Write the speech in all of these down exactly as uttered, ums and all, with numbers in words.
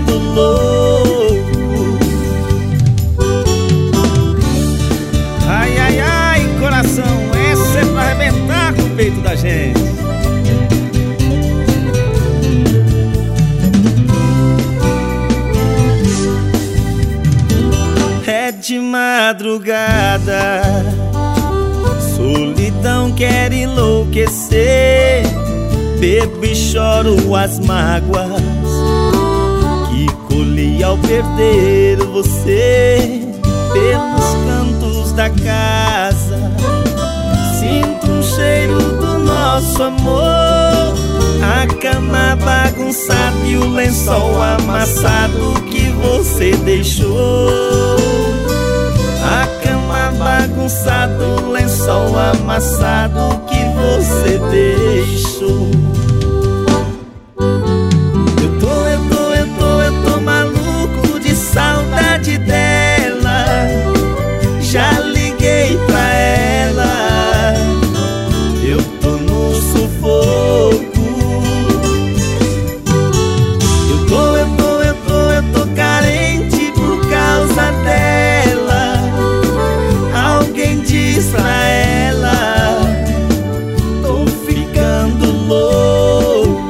ficando louco. Ai, ai, ai, coração, essa é pra arrebentar com o peito da gente. É de madrugada, solidão quer enlouquecer. Bebo e choro as mágoas que colhi ao perder você. Pelos cantos da casa sinto um cheiro do nosso amor. A cama bagunçada e o lençol amassado que você deixou. A cama bagunçada, o lençol amassado que você deixou. Eu tô, eu tô, eu tô, eu tô maluco de saudade dela. Já liguei pra ela, eu tô no sufoco. Eu tô, eu tô, eu tô, eu tô carente por causa dela. Alguém diz pra ela, tô ficando louco.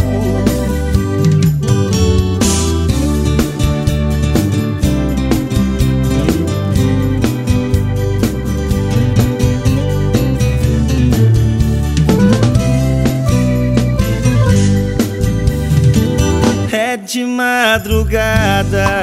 É de madrugada,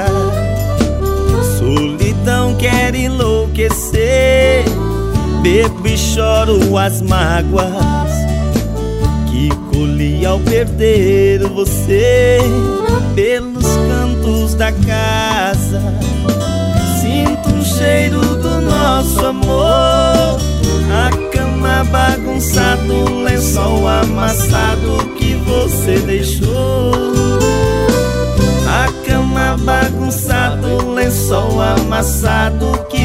solidão quer enlouquecer. Bebo e choro as mágoas que colhi ao perder você. Pelos cantos da casa sinto um cheiro do nosso amor. A cama bagunçada, o lençol amassado que você deixou. A cama bagunçada, o lençol amassado que